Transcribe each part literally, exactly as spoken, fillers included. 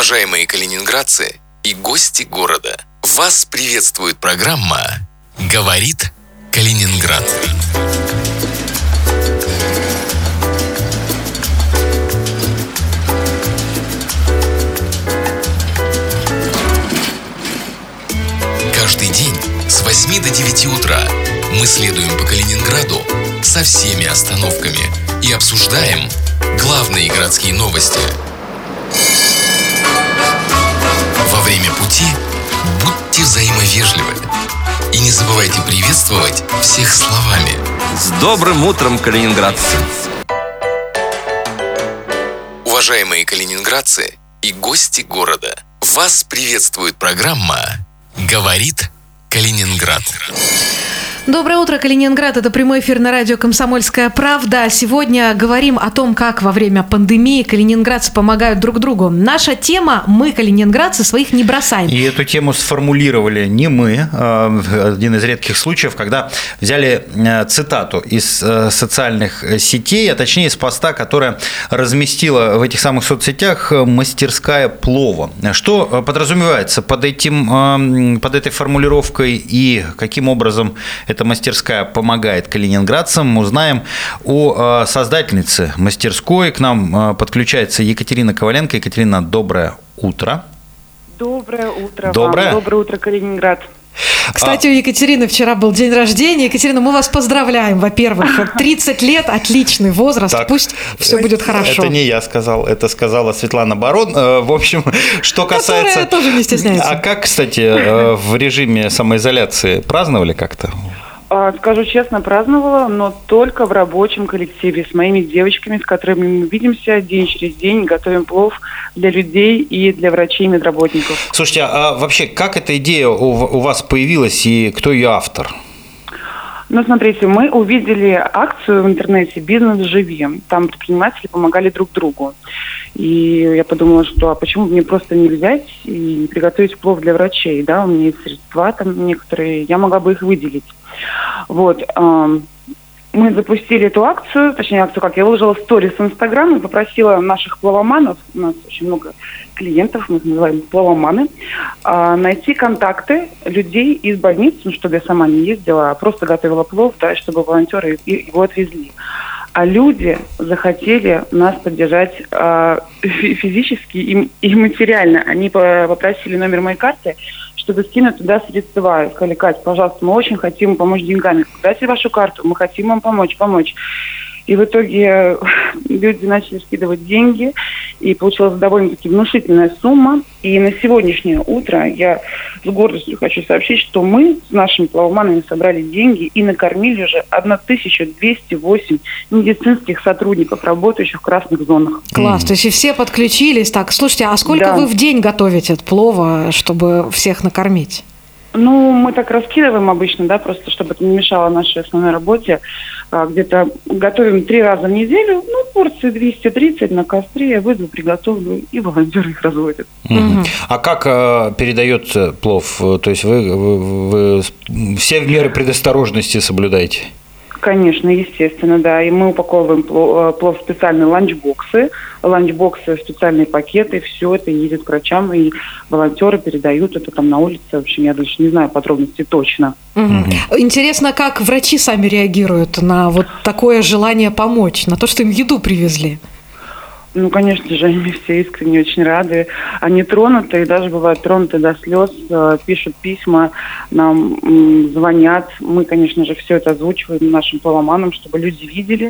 Уважаемые калининградцы и гости города, вас приветствует программа «Говорит Калининград». Каждый день с восьми до девяти утра мы следуем по Калининграду со всеми остановками и обсуждаем главные городские новости. Во время пути будьте взаимовежливы и не забывайте приветствовать всех словами: «С добрым утром, калининградцы!» Уважаемые калининградцы и гости города, вас приветствует программа «Говорит Калининград». Доброе утро, Калининград. Это прямой эфир на радио «Комсомольская правда». Сегодня говорим о том, как во время пандемии калининградцы помогают друг другу. Наша тема «Мы, калининградцы, своих не бросаем». И эту тему сформулировали не мы. Один из редких случаев, когда взяли цитату из социальных сетей, а точнее из поста, которая разместила в этих самых соцсетях мастерская плова. Что подразумевается под этим, под этой формулировкой и каким образом эта мастерская помогает калининградцам, узнаем у создательницы мастерской. К нам подключается Екатерина Коваленко. Екатерина, доброе утро. Доброе утро Доброе. вам. Доброе утро, Калининград. Кстати, у Екатерины вчера был день рождения. Екатерина, мы вас поздравляем, во-первых. тридцать лет, отличный возраст, так, пусть все будет хорошо. Это не я сказал, это сказала Светлана Барон. В общем, что касается... Которая тоже не стесняется. А как, кстати, в режиме самоизоляции праздновали как-то? Скажу честно, праздновала, но только в рабочем коллективе с моими девочками, с которыми мы видимся день через день, готовим плов для людей и для врачей и медработников. Слушайте, а вообще как эта идея у, у вас появилась и кто ее автор? Ну, смотрите, мы увидели акцию в интернете «Бизнес живи». Там предприниматели помогали друг другу. И я подумала, что а почему бы мне просто не взять и приготовить плов для врачей, да, у меня есть средства там некоторые, я могла бы их выделить. Вот, мы запустили эту акцию, точнее акцию как, я выложила сторис в Инстаграм и попросила наших пловоманов, у нас очень много клиентов, мы их называем пловоманы, найти контакты людей из больниц, ну, чтобы я сама не ездила, а просто готовила плов, да, чтобы волонтеры его отвезли. А люди захотели нас поддержать э, физически и, и материально. Они попросили номер моей карты, чтобы скинуть туда средства. И сказали: Кать, пожалуйста, мы очень хотим помочь деньгами. Дайте вашу карту, мы хотим вам помочь, помочь. И в итоге люди начали скидывать деньги, и получилась довольно-таки внушительная сумма. И на сегодняшнее утро я с гордостью хочу сообщить, что мы с нашими пловоманами собрали деньги и накормили уже тысячу двести восемь медицинских сотрудников, работающих в красных зонах. Класс, mm-hmm. То есть и все подключились. Так, слушайте, а сколько да. вы в день готовите от плова, чтобы всех накормить? Ну, мы так раскидываем обычно, да, просто чтобы это не мешало нашей основной работе. Где-то готовим три раза в неделю, ну, порции двести тридцать на костре, я выйду, приготовлю, и волонтеры их разводят. Угу. А как э, передается плов? То есть вы, вы, вы все меры предосторожности соблюдаете? Конечно, естественно, да. И мы упаковываем плов, плов в специальные ланчбоксы, ланчбоксы в специальные пакеты, все это едет к врачам, и волонтеры передают это там на улице. В общем, я даже не знаю подробностей точно. Угу. Интересно, как врачи сами реагируют на вот такое желание помочь, на то, что им еду привезли? Ну, конечно же, они все искренне очень рады. Они тронуты, и даже бывают тронуты до слез, пишут письма, нам звонят. Мы, конечно же, все это озвучиваем нашим пловоманам, чтобы люди видели,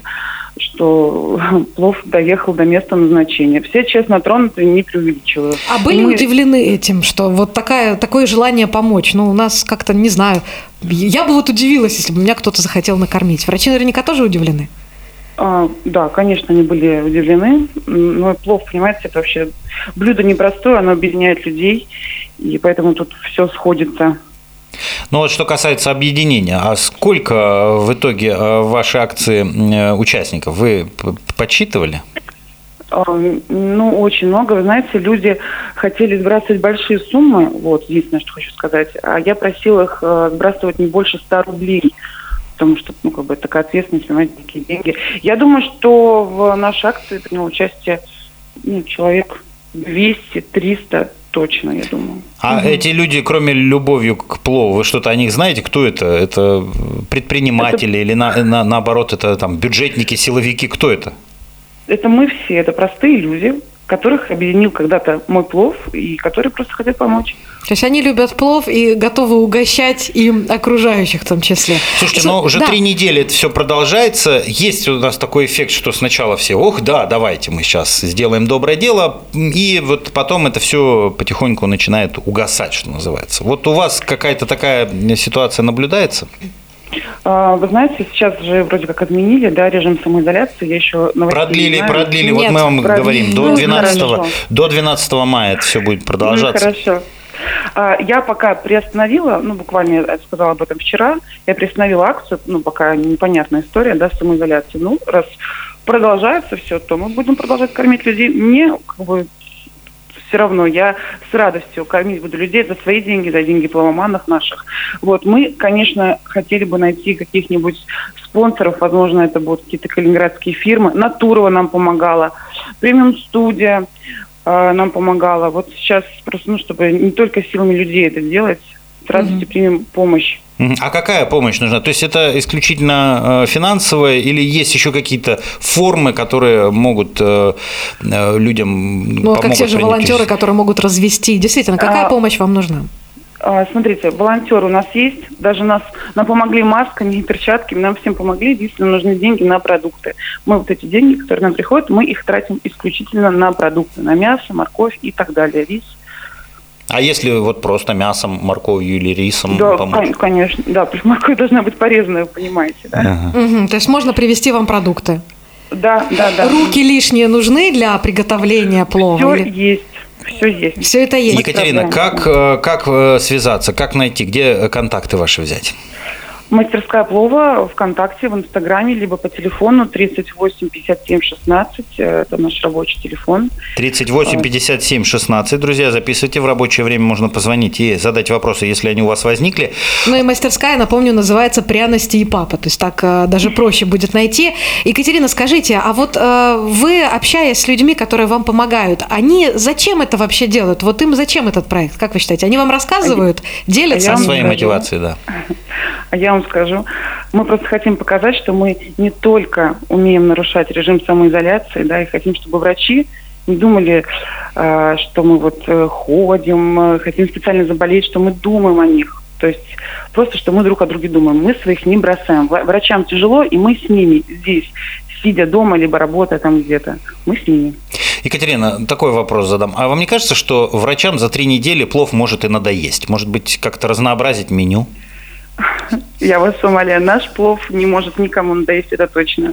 что плов доехал до места назначения. Все честно тронуты, не преувеличиваю. А были Мы... удивлены этим, что вот такая, такое желание помочь? Ну, у нас как-то, не знаю, я бы вот удивилась, если бы меня кто-то захотел накормить. Врачи наверняка тоже удивлены? А, да, конечно, они были удивлены, но плов, понимаете, это вообще блюдо непростое, оно объединяет людей, и поэтому тут все сходится. Ну вот что касается объединения, а сколько в итоге вашей акции участников? Вы подсчитывали? Ну, очень много. Вы знаете, люди хотели сбрасывать большие суммы, вот, единственное, что хочу сказать, а я просила их сбрасывать не больше ста рублей. Потому что, ну, как бы такая ответственность, понимаете, такие деньги. Я думаю, что в нашей акции принял участие ну, человек двести-триста точно, я думаю. А угу. эти люди, кроме любовью к плову, вы что-то о них знаете? Кто это? Это предприниматели это... или на, на, наоборот, это там бюджетники, силовики? Кто это? Это мы все, это простые люди, которых объединил когда-то мой плов и которые просто хотят помочь. То есть они любят плов и готовы угощать им окружающих в том числе. Слушайте, но уже да. три недели это все продолжается. Есть у нас такой эффект, что сначала все, ох, да, давайте мы сейчас сделаем доброе дело, и вот потом это все потихоньку начинает угасать, что называется. Вот у вас какая-то такая ситуация наблюдается? Вы знаете, сейчас же вроде как отменили, да, режим самоизоляции. Я еще продлили, продлили. Нет, вот мы вам продлили. говорим, до двенадцатого, до двенадцатого мая это все будет продолжаться. Ну, хорошо. Я пока приостановила, ну, буквально я сказала об этом вчера, я приостановила акцию, ну, пока непонятная история, да, самоизоляции. Ну, раз продолжается все, то мы будем продолжать кормить людей. Мне, как бы, все равно я с радостью кормить буду людей за свои деньги, за деньги плавоманов наших. Вот, мы, конечно, хотели бы найти каких-нибудь спонсоров, возможно, это будут какие-то калининградские фирмы. Натурова нам помогала, премиум-студия э, нам помогала. Вот сейчас просто, ну, чтобы не только силами людей это делать, с радостью mm-hmm. примем помощь. А какая помощь нужна? То есть это исключительно финансовая или есть еще какие-то формы, которые могут людям ну, помочь? Ну, как те же волонтеры, которые могут развести. Действительно, какая а, помощь вам нужна? Смотрите, волонтеры у нас есть. Даже нас, нам помогли масками, перчатками, нам всем помогли. Единственное, нужны деньги на продукты. Мы вот эти деньги, которые нам приходят, мы их тратим исключительно на продукты. На мясо, морковь и так далее, рис. А если вот просто мясом, морковью или рисом да, помочь? Да, конечно. Да, морковь должна быть порезанная, вы понимаете, да? Ага. Угу, то есть можно привезти вам продукты? Да, да, да. Руки лишние нужны для приготовления плова? Все или... есть. Все есть. Все это есть. Екатерина, как, как связаться, как найти, где контакты ваши взять? Мастерская плова ВКонтакте, в Инстаграме, либо по телефону тридцать восемь пятьдесят семь шестнадцать. Это наш рабочий телефон. тридцать восемь пятьдесят семь шестнадцать. Друзья, записывайте. В рабочее время можно позвонить и задать вопросы, если они у вас возникли. Ну и мастерская, напомню, называется «Пряности и папа». То есть так даже проще будет найти. Екатерина, скажите, а вот вы, общаясь с людьми, которые вам помогают, они зачем это вообще делают? Вот им зачем этот проект? Как вы считаете? Они вам рассказывают, делятся? О своей мотивации, да. А я вам скажу, мы просто хотим показать, что мы не только умеем нарушать режим самоизоляции, да, и хотим, чтобы врачи не думали, э, что мы вот э, ходим, э, хотим специально заболеть, что мы думаем о них. То есть просто, что мы друг о друге думаем. Мы своих не бросаем. Врачам тяжело, и мы с ними здесь, сидя дома, либо работая там где-то. Мы с ними. Екатерина, такой вопрос задам. А вам не кажется, что врачам за три недели плов может и надоесть? Может быть, как-то разнообразить меню? Я вас умоляю, наш плов не может никому надоесть, это точно.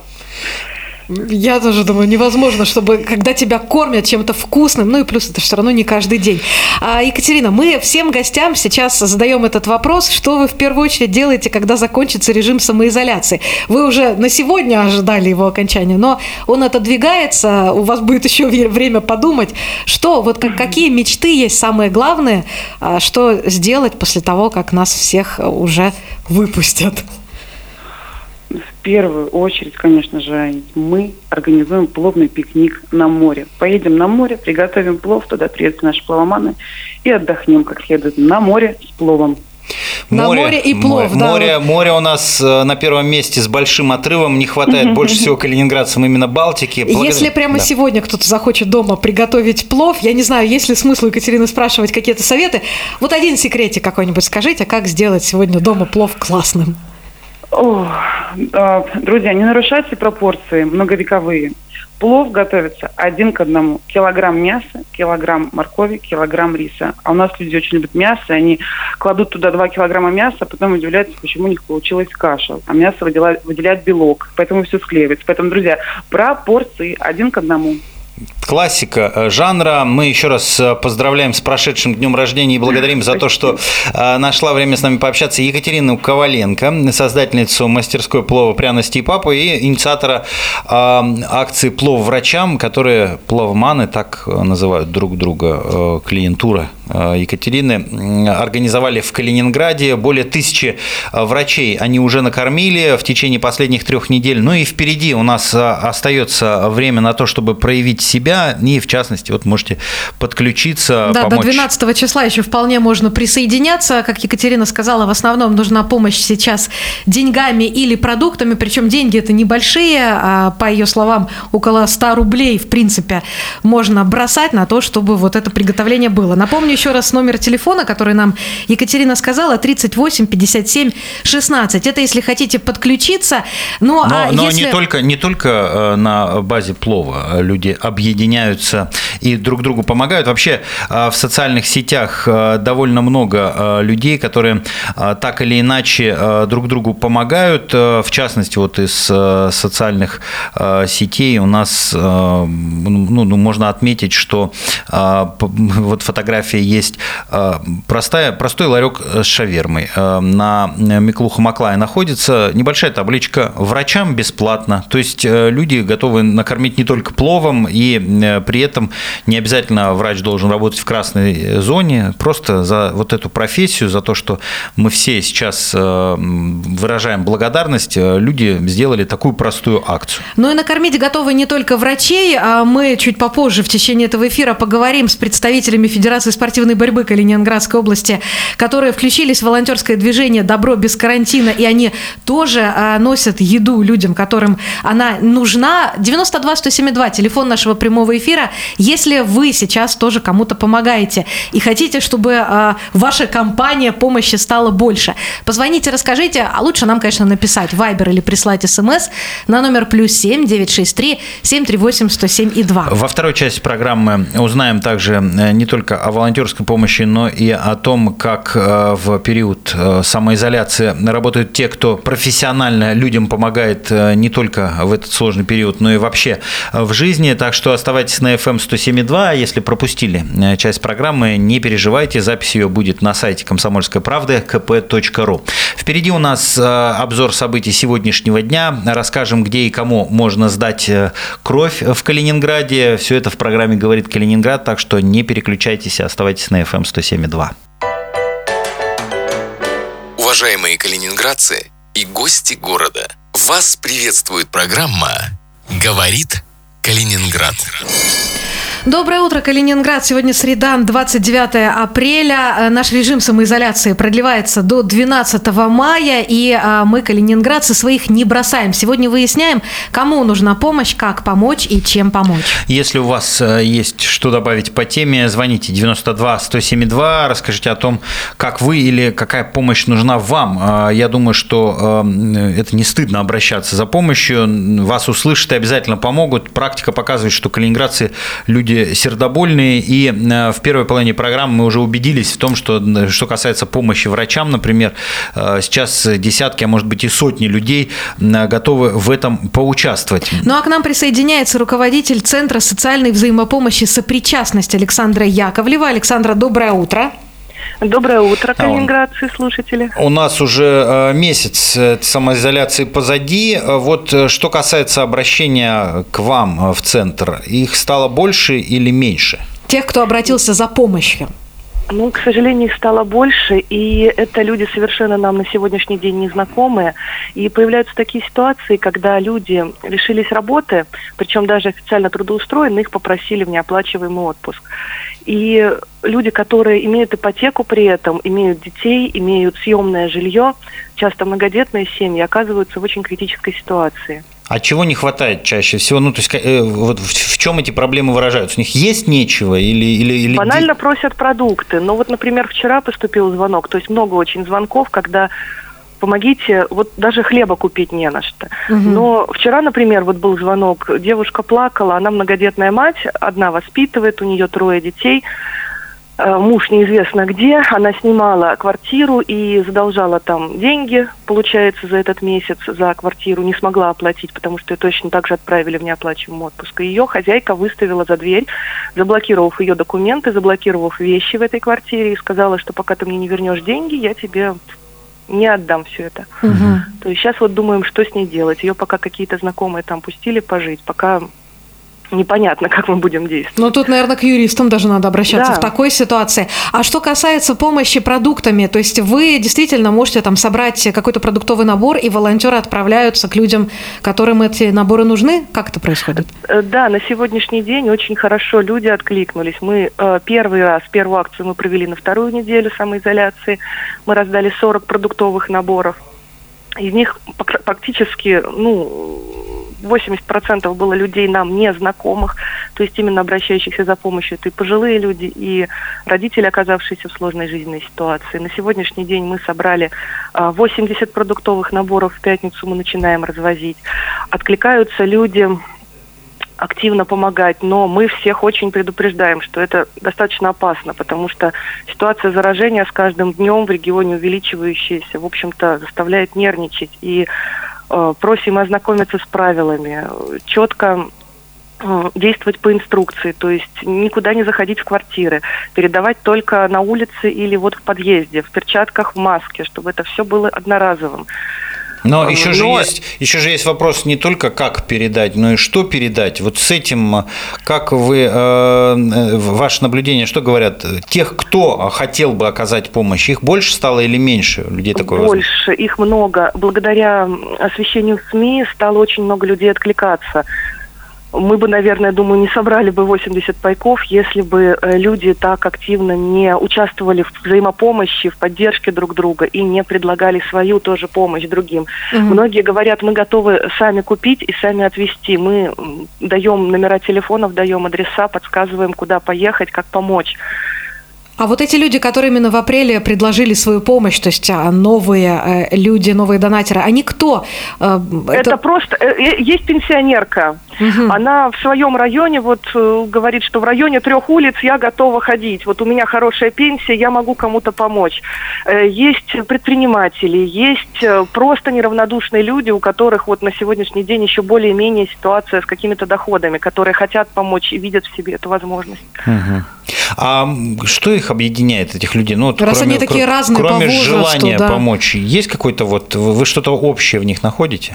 Я тоже думаю, невозможно, чтобы когда тебя кормят чем-то вкусным, ну и плюс это все равно не каждый день. А, Екатерина, мы всем гостям сейчас задаем этот вопрос, что вы в первую очередь делаете, когда закончится режим самоизоляции? Вы уже на сегодня ожидали его окончания, но он отодвигается, у вас будет еще время подумать, что, вот как, какие мечты есть самые главные, что сделать после того, как нас всех уже выпустят? В первую очередь, конечно же, мы организуем пловный пикник на море. Поедем на море, приготовим плов, туда приедут наши пловоманы и отдохнем как следует на море с пловом. На море, море и плов, море, да. Море, море у нас на первом месте с большим отрывом. Не хватает больше всего калининградцам именно Балтики. Благодарю. Если прямо да. сегодня кто-то захочет дома приготовить плов, я не знаю, есть ли смысл у Екатерины спрашивать какие-то советы. Вот один секретик какой-нибудь скажите, как сделать сегодня дома плов классным. О, друзья, не нарушайте пропорции многовековые. Плов готовится один к одному. Килограмм мяса, килограмм моркови, килограмм риса. А у нас люди очень любят мясо, они кладут туда два килограмма мяса, а потом удивляются, почему у них получилась каша. А мясо выделяет, выделяет белок, поэтому все склеивается. Поэтому, друзья, пропорции один к одному. Классика жанра. Мы еще раз поздравляем с прошедшим днем рождения и благодарим за то, что нашла время с нами пообщаться Екатерину Коваленко, создательницу мастерской плова «Пряности и папа» и инициатора акции «Плов врачам», которые пловманы, так называют друг друга, клиентура Екатерины, организовали в Калининграде. Более тысячи врачей они уже накормили в течение последних трех недель. Ну и впереди у нас остается время на то, чтобы проявить себя. дня, и в частности, вот можете подключиться, да, помочь. До двенадцатого числа еще вполне можно присоединяться. Как Екатерина сказала, в основном нужна помощь сейчас деньгами или продуктами, причем деньги это небольшие, а, по ее словам, около ста рублей, в принципе, можно бросать на то, чтобы вот это приготовление было. Напомню еще раз номер телефона, который нам Екатерина сказала, тридцать восемь пятьдесят семь шестнадцать. Это если хотите подключиться. Но, но, а но если... не только, не только на базе плова люди объединяются и друг другу помогают. Вообще в социальных сетях довольно много людей, которые так или иначе друг другу помогают. В частности, вот из социальных сетей у нас, ну, ну, можно отметить, что вот фотография есть простая, простой ларек с шавермой. На Миклуха-Маклая находится небольшая табличка «Врачам бесплатно». То есть люди готовы накормить не только пловом, и при этом не обязательно врач должен работать в красной зоне. Просто за вот эту профессию, за то, что мы все сейчас выражаем благодарность, люди сделали такую простую акцию. Ну и накормить готовы не только врачей, а мы чуть попозже в течение этого эфира поговорим с представителями Федерации спортивной борьбы Калининградской области, которые включились в волонтерское движение «Добро без карантина», и они тоже носят еду людям, которым она нужна. девяносто два сто семьдесят два, телефон нашего прямого эфира. Если вы сейчас тоже кому-то помогаете и хотите, чтобы ваша компания помощи стала больше, позвоните, расскажите, а лучше нам, конечно, написать вайбер или прислать смс на номер плюс семь девятьсот шестьдесят три семьсот тридцать восемь сто семь и два. Во второй части программы узнаем также не только о волонтерской помощи, но и о том, как в период самоизоляции работают те, кто профессионально людям помогает не только в этот сложный период, но и вообще в жизни. Так что оставайтесь на эф эм сто семь и два. Если пропустили часть программы, не переживайте, запись ее будет на сайте «Комсомольской правды» ка пэ точка ру. Впереди у нас обзор событий сегодняшнего дня. Расскажем, где и кому можно сдать кровь в Калининграде. Все это в программе «Говорит Калининград», так что не переключайтесь, оставайтесь на эф эм сто семь и два. Уважаемые калининградцы и гости города, вас приветствует программа «Говорит Калининград». Доброе утро, Калининград. Сегодня среда, двадцать девятое апреля. Наш режим самоизоляции продлевается до двенадцатого мая, и мы, калининградцы, своих не бросаем. Сегодня выясняем, кому нужна помощь, как помочь и чем помочь. Если у вас есть что добавить по теме, звоните девяносто два сто семьдесят два, расскажите о том, как вы или какая помощь нужна вам. Я думаю, что это не стыдно обращаться за помощью. Вас услышат и обязательно помогут. Практика показывает, что калининградцы люди сердобольные, и в первой половине программы мы уже убедились в том, что, что касается помощи врачам, например, сейчас десятки, а может быть и сотни людей готовы в этом поучаствовать. Ну а к нам присоединяется руководитель Центра социальной взаимопомощи «Сопричастность» Александра Яковлева. Александра, доброе утро. Доброе утро, калининградцы, слушатели. У нас уже месяц самоизоляции позади. Вот что касается обращения к вам в центр, их стало больше или меньше? Тех, кто обратился за помощью. Ну, к сожалению, их стало больше, и это люди совершенно нам на сегодняшний день незнакомые. И появляются такие ситуации, когда люди лишились работы, причем даже официально трудоустроены, их попросили в неоплачиваемый отпуск. И люди, которые имеют ипотеку при этом, имеют детей, имеют съемное жилье, часто многодетные семьи, оказываются в очень критической ситуации. А чего не хватает чаще всего? Ну, то есть, э, вот в, в чем эти проблемы выражаются? У них есть нечего или... или, или... Банально просят продукты. Ну, вот, например, вчера поступил звонок, то есть много очень звонков, когда помогите, вот даже хлеба купить не на что. Угу. Но вчера, например, вот был звонок, девушка плакала, она многодетная мать, одна воспитывает, у нее трое детей, муж неизвестно где, она снимала квартиру и задолжала там деньги, получается, за этот месяц за квартиру, не смогла оплатить, потому что ее точно так же отправили в неоплачиваемый отпуск. И ее хозяйка выставила за дверь, заблокировав ее документы, заблокировав вещи в этой квартире и сказала, что пока ты мне не вернешь деньги, я тебе не отдам все это. Угу. То есть сейчас вот думаем, что с ней делать. Ее пока какие-то знакомые там пустили пожить, пока непонятно, как мы будем действовать. Ну, тут, наверное, к юристам даже надо обращаться, да, в такой ситуации. А что касается помощи продуктами, то есть вы действительно можете там собрать какой-то продуктовый набор, и волонтеры отправляются к людям, которым эти наборы нужны? Как это происходит? Да, на сегодняшний день очень хорошо люди откликнулись. Мы э, первый раз, первую акцию мы провели на вторую неделю самоизоляции. Мы раздали сорок продуктовых наборов. Из них практически, ну, восемьдесят процентов было людей нам незнакомых, то есть именно обращающихся за помощью. Это и пожилые люди, и родители, оказавшиеся в сложной жизненной ситуации. На сегодняшний день мы собрали восемьдесят продуктовых наборов, в пятницу мы начинаем развозить. Откликаются люди активно помогать, но мы всех очень предупреждаем, что это достаточно опасно, потому что ситуация заражения с каждым днем в регионе увеличивающаяся, в общем-то, заставляет нервничать. И э, просим ознакомиться с правилами, четко э, действовать по инструкции, то есть никуда не заходить в квартиры, передавать только на улице или вот в подъезде, в перчатках, в маске, чтобы это все было одноразовым. Но еще, но... Же есть, еще же есть вопрос не только как передать, но и что передать. Вот с этим, как вы, э, ваше наблюдение, что говорят? Тех, кто хотел бы оказать помощь, их больше стало или меньше людей такой возможности? Больше, их много. Благодаря освещению в СМИ стало очень много людей откликаться. Мы бы, наверное, думаю, не собрали бы восемьдесят пайков, если бы люди так активно не участвовали в взаимопомощи, в поддержке друг друга и не предлагали свою тоже помощь другим. Угу. Многие говорят, мы готовы сами купить и сами отвезти. Мы даем номера телефонов, даем адреса, подсказываем, куда поехать, как помочь. А вот эти люди, которые именно в апреле предложили свою помощь, то есть новые люди, новые донатеры, они кто? Это, Это просто... Есть пенсионерка. Угу. Она в своем районе вот говорит, что в районе трех улиц я готова ходить. Вот у меня хорошая пенсия, я могу кому-то помочь. Есть предприниматели, есть просто неравнодушные люди, у которых вот на сегодняшний день еще более-менее ситуация с какими-то доходами, которые хотят помочь и видят в себе эту возможность. Угу. А что их объединяет, этих людей? Ну, вот раз кроме, они такие разные кроме по возрасту, желания да. помочь, есть какой-то вот, вы что-то общее в них находите?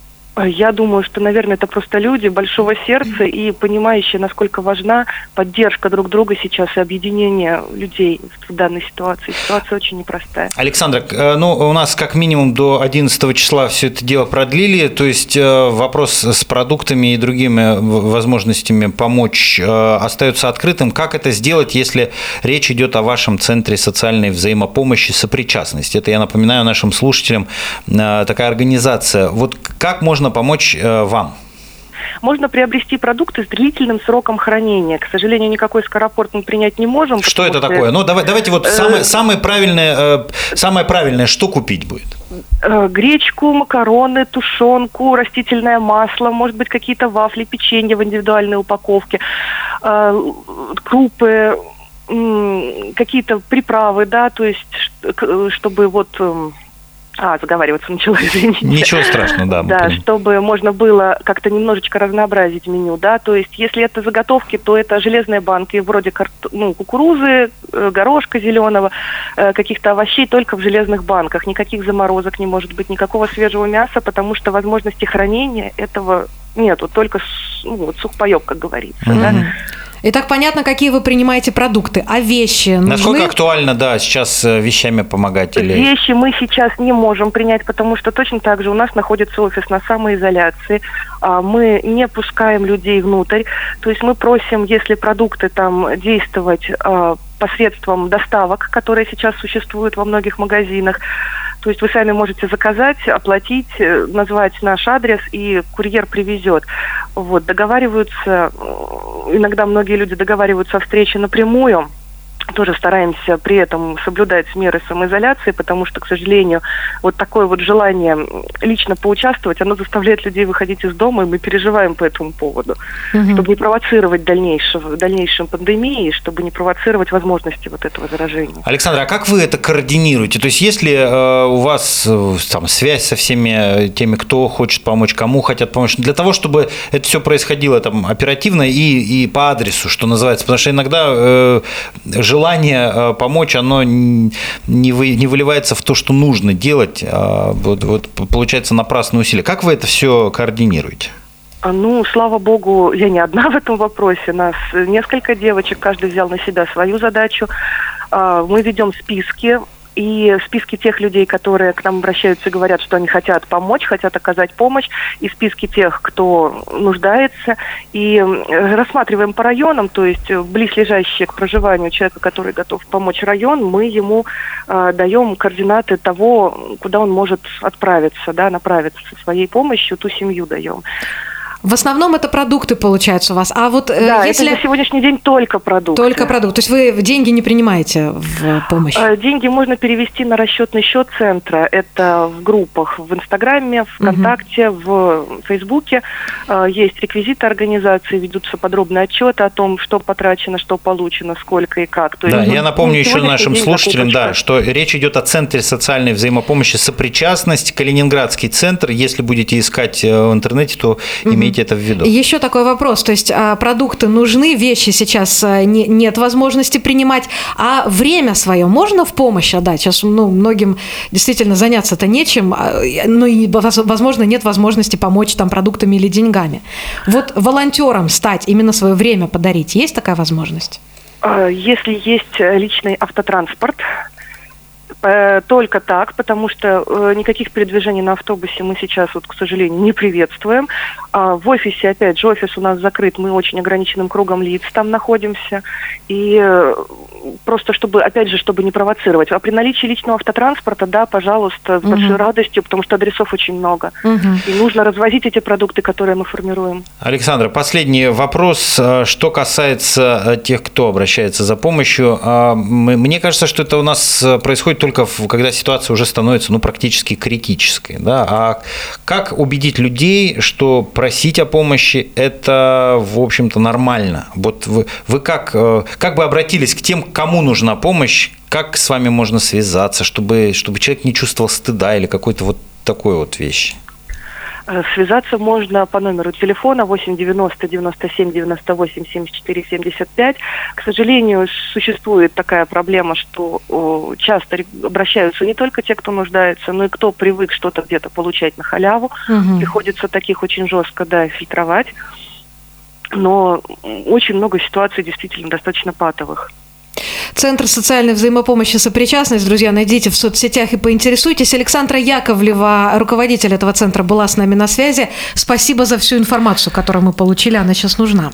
Я думаю, что, наверное, это просто люди большого сердца и понимающие, насколько важна поддержка друг друга сейчас и объединение людей в данной ситуации. Ситуация очень непростая. Александра, ну, у нас как минимум до одиннадцатого числа все это дело продлили, то есть вопрос с продуктами и другими возможностями помочь остается открытым. Как это сделать, если речь идет о вашем центре социальной взаимопомощи «Сопричастность»? Это, я напоминаю нашим слушателям, такая организация. Вот как можно помочь э, вам? Можно приобрести продукты с длительным сроком хранения. К сожалению, никакой скоропорт мы принять не можем. Что это такое? Ну, давай, давайте вот самое, самое, правильное, э, самое правильное, что купить будет? Гречку, макароны, тушенку, растительное масло, может быть, какие-то вафли, печенье в индивидуальной упаковке, э, крупы, э, какие-то приправы, да, то есть, чтобы вот... Э, А, заговариваться начала, извините. Ничего страшного, да. Да, понимаем. Чтобы можно было как-то немножечко разнообразить меню, да, то есть если это заготовки, то это железные банки вроде карт- ну, кукурузы, горошка зеленого, каких-то овощей только в железных банках, никаких заморозок не может быть, никакого свежего мяса, потому что возможности хранения этого нету, только ну, вот сухпайок, как говорится, mm-hmm. да. Итак, понятно, какие вы принимаете продукты, а вещи нужны? Насколько актуально, да, сейчас вещами помогать? Или... Вещи мы сейчас не можем принять, потому что точно так же у нас находится офис на самоизоляции. Мы не пускаем людей внутрь. То есть мы просим, если продукты там действовать посредством доставок, которые сейчас существуют во многих магазинах, то есть вы сами можете заказать, оплатить, назвать наш адрес, и курьер привезет. Вот, договариваются, иногда многие люди договариваются о встрече напрямую. Тоже стараемся при этом соблюдать меры самоизоляции, потому что, к сожалению, вот такое вот желание лично поучаствовать, оно заставляет людей выходить из дома, и мы переживаем по этому поводу, угу. чтобы не провоцировать дальнейшего, дальнейшем пандемии, чтобы не провоцировать возможности вот этого заражения. Александра, а как вы это координируете? То есть если э, у вас э, там связь со всеми теми, кто хочет помочь, кому хотят помочь, для того, чтобы это все происходило там оперативно и, и по адресу, что называется, потому что иногда э, желание помочь, оно не, вы, не выливается в то, что нужно делать, а вот, вот получается напрасные усилия. Как вы это все координируете? Ну, слава богу, я не одна в этом вопросе. Нас несколько девочек, каждый взял на себя свою задачу. Мы ведем списки. И списки тех людей, которые к нам обращаются и говорят, что они хотят помочь, хотят оказать помощь, и списки тех, кто нуждается, и рассматриваем по районам, то есть близлежащие к проживанию человека, который готов помочь район, мы ему э, даем координаты того, куда он может отправиться, да, направиться со своей помощью, ту семью даем. В основном это продукты получаются у вас. А вот э, да, если... это на сегодняшний день только продукты. Только продукты. То есть вы деньги не принимаете в помощь? Деньги можно перевести на расчетный счет центра. Это в группах в Инстаграме, ВКонтакте, угу. в Фейсбуке. Есть реквизиты организации, ведутся подробные отчеты о том, что потрачено, что получено, сколько и как. То да, есть, я напомню еще нашим слушателям, закупочка. да, что речь идет о Центре социальной взаимопомощи «Сопричастность», Калининградский центр. Если будете искать в интернете, то угу. имейте это в виду. Еще такой вопрос, то есть продукты нужны, вещи сейчас не, нет возможности принимать, а время свое можно в помощь отдать? Сейчас ну, многим действительно заняться-то нечем, ну и, возможно, нет возможности помочь там продуктами или деньгами. Вот волонтером стать, именно свое время подарить, есть такая возможность? Если есть личный автотранспорт, только так, потому что э, никаких передвижений на автобусе мы сейчас, вот, к сожалению, не приветствуем. А в офисе, опять же, офис у нас закрыт, мы очень ограниченным кругом лиц там находимся. И э, просто чтобы, опять же, чтобы не провоцировать. А при наличии личного автотранспорта, да, пожалуйста, с угу. большой радостью, потому что адресов очень много. Угу. И нужно развозить эти продукты, которые мы формируем. Александра, последний вопрос. Что касается тех, кто обращается за помощью. Мне кажется, что это у нас происходит только когда ситуация уже становится ну, практически критической. Да? А как убедить людей, что просить о помощи – это, в общем-то, нормально? Вот вы, вы как, как бы обратились к тем, кому нужна помощь, как с вами можно связаться, чтобы, чтобы человек не чувствовал стыда или какой-то вот такой вот вещи? Связаться можно по номеру телефона восемь девяносто девяносто семь девяносто восемь семьдесят четыре семьдесят пять. К сожалению, существует такая проблема, что о, часто обращаются не только те, кто нуждается, но и кто привык что-то где-то получать на халяву. Угу. Приходится таких очень жестко, да, фильтровать. Но очень много ситуаций действительно достаточно патовых. Центр социальной взаимопомощи «Сопричастность». Друзья, найдите в соцсетях и поинтересуйтесь. Александра Яковлева, руководитель этого центра, была с нами на связи. Спасибо за всю информацию, которую мы получили. Она сейчас нужна.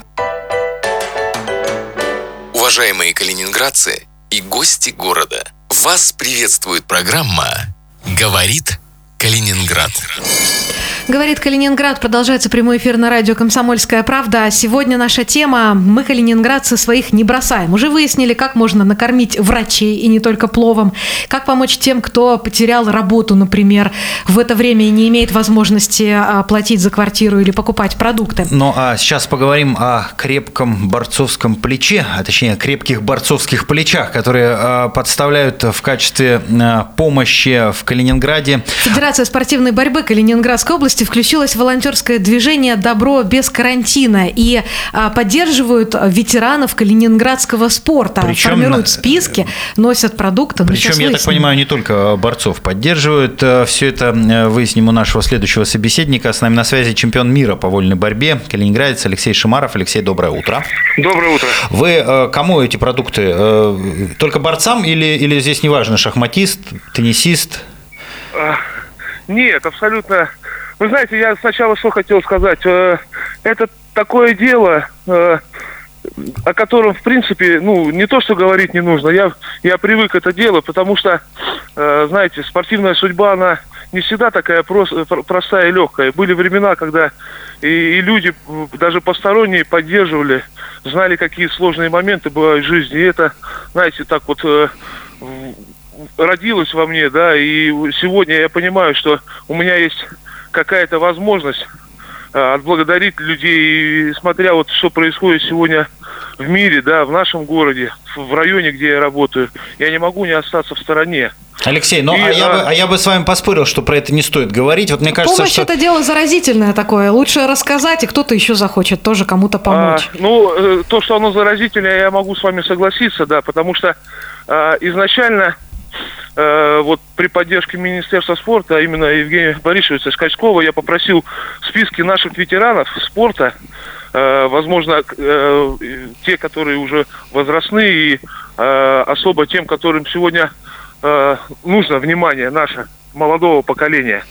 Уважаемые калининградцы и гости города, вас приветствует программа «Говорит Калининград». Говорит Калининград. Продолжается прямой эфир на радио «Комсомольская правда». А сегодня наша тема «Мы, калининградцы, своих не бросаем». Уже выяснили, как можно накормить врачей, и не только пловом. Как помочь тем, кто потерял работу, например, в это время и не имеет возможности платить за квартиру или покупать продукты. Ну, а сейчас поговорим о крепком борцовском плече, а точнее, крепких борцовских плечах, которые подставляют в качестве помощи в Калининграде. Федерация спортивной борьбы Калининградской области включилось волонтерское движение «Добро без карантина» и а, поддерживают ветеранов калининградского спорта. Причем, формируют списки, носят продукты. Причем, я так понимаю, не только борцов поддерживают. Все это выясним у нашего следующего собеседника. С нами на связи чемпион мира по вольной борьбе, калининградец Алексей Шимаров. Алексей, доброе утро. Доброе утро. Вы кому эти продукты? Только борцам или, или здесь неважно, шахматист, теннисист? Нет, абсолютно. Вы знаете, я сначала что хотел сказать. Это такое дело, о котором, в принципе, ну, не то, что говорить не нужно. Я, я привык это дело, потому что, знаете, спортивная судьба, она не всегда такая прост, простая и легкая. Были времена, когда и, и люди, даже посторонние, поддерживали, знали, какие сложные моменты бывают в жизни. И это, знаете, так вот родилось во мне, да, и сегодня я понимаю, что у меня есть какая-то возможность а, отблагодарить людей, и смотря вот что происходит сегодня в мире, да, в нашем городе, в районе, где я работаю, я не могу не остаться в стороне. Алексей, ну и, а, я а... Бы, а я бы с вами поспорил, что про это не стоит говорить. Вот мне кажется, помощь что... это дело заразительное такое. Лучше рассказать, и кто-то еще захочет тоже кому-то помочь. А, ну, то, что оно заразительное, я могу с вами согласиться, да, потому что а, изначально э, вот при поддержке Министерства спорта, а именно Евгения Борисовича Скачкова, я попросил списки наших ветеранов спорта, э, возможно, э, те, которые уже возрастные, и э, особо тем, которым сегодня э, нужно внимание наше, молодого поколения.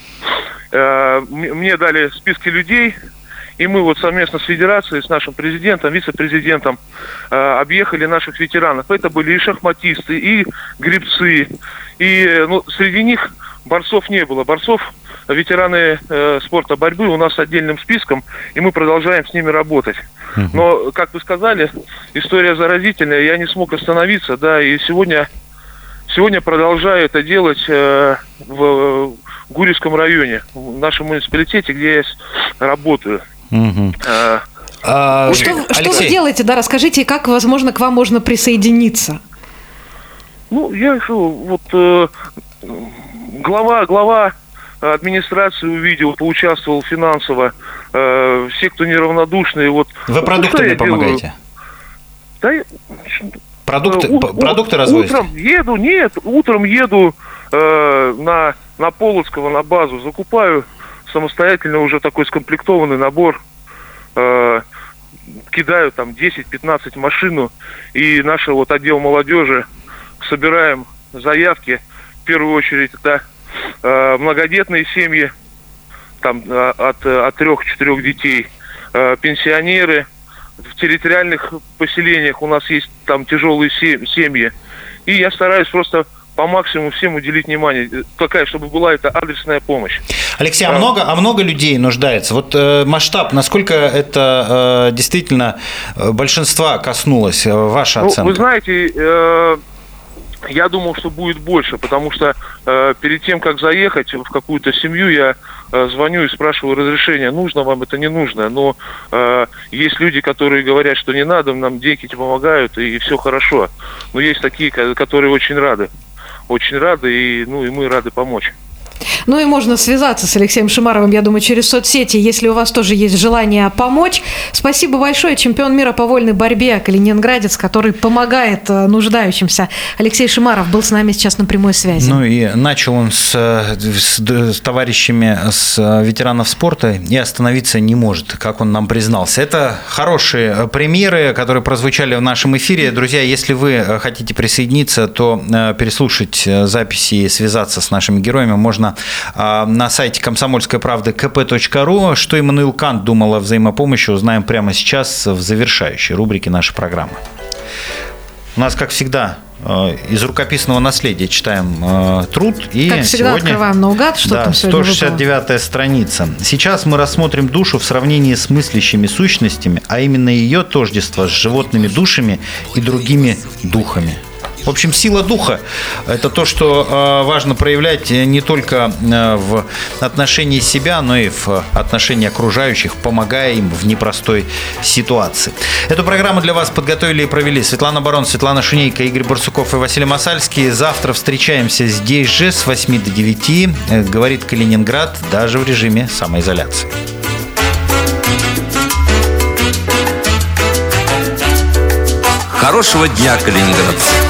Э, мне дали списки людей, и мы вот совместно с федерацией, с нашим президентом, вице-президентом э, объехали наших ветеранов. Это были и шахматисты, и гребцы, и ну, среди них борцов не было. Борцов, ветераны э, спорта борьбы у нас отдельным списком, и мы продолжаем с ними работать. Но, как вы сказали, история заразительная, я не смог остановиться, да, и сегодня, сегодня продолжаю это делать э, в Гурьевском районе, в нашем муниципалитете, где я работаю. Угу. А, а, что, что вы делаете, да, расскажите, как, возможно, к вам можно присоединиться? Ну, я вот э, глава, глава администрации увидел, поучаствовал финансово. Э, все, кто неравнодушные, вот. Вы продуктами помогаете? Да, Продукты, у, продукты у, развозите? Утром еду, нет, утром еду э, на, на Полоцкого, на базу, закупаю самостоятельно уже такой скомплектованный набор, э, кидаю там десять-пятнадцать в машину, и наш вот отдел молодежи собираем заявки, в первую очередь это э, многодетные семьи, там э, от, от трех-четырех детей, э, пенсионеры, в территориальных поселениях у нас есть там тяжелые семьи, и я стараюсь просто по максимуму всем уделить внимание, такая, чтобы была эта адресная помощь. Алексей, а, а много, а много людей нуждается? Вот э, масштаб, насколько это э, действительно большинства коснулось, э, ваша оценка? Ну, вы знаете, э, я думал, что будет больше, потому что э, перед тем, как заехать в какую-то семью, я э, звоню и спрашиваю разрешения, нужно вам это, не нужно. Но э, есть люди, которые говорят, что не надо, нам деньги помогают, и все хорошо. Но есть такие, которые очень рады. Очень рады, и, ну, и мы рады помочь. Ну и можно связаться с Алексеем Шимаровым, я думаю, через соцсети, если у вас тоже есть желание помочь. Спасибо большое. Чемпион мира по вольной борьбе, калининградец, который помогает нуждающимся. Алексей Шимаров был с нами сейчас на прямой связи. Ну и начал он с, с, с товарищами, с ветеранов спорта, и остановиться не может, как он нам признался. Это хорошие примеры, которые прозвучали в нашем эфире. Друзья, если вы хотите присоединиться, то переслушать записи и связаться с нашими героями можно на сайте комсомольской правды ка пэ точка ру. Что Иммануил Кант думал о взаимопомощи, узнаем прямо сейчас в завершающей рубрике нашей программы. У нас, как всегда, из рукописного наследия читаем труд. И как всегда, сегодня, открываем наугад, что да, там сегодня сто шестьдесят девятая страница. Сейчас мы рассмотрим душу в сравнении с мыслящими сущностями, а именно ее тождество с животными душами и другими духами. В общем, сила духа – это то, что важно проявлять не только в отношении себя, но и в отношении окружающих, помогая им в непростой ситуации. Эту программу для вас подготовили и провели Светлана Барон, Светлана Шунейко, Игорь Барсуков и Василий Масальский. Завтра встречаемся здесь же с восьми до девяти. Говорит Калининград, даже в режиме самоизоляции. Хорошего дня, калининградцы!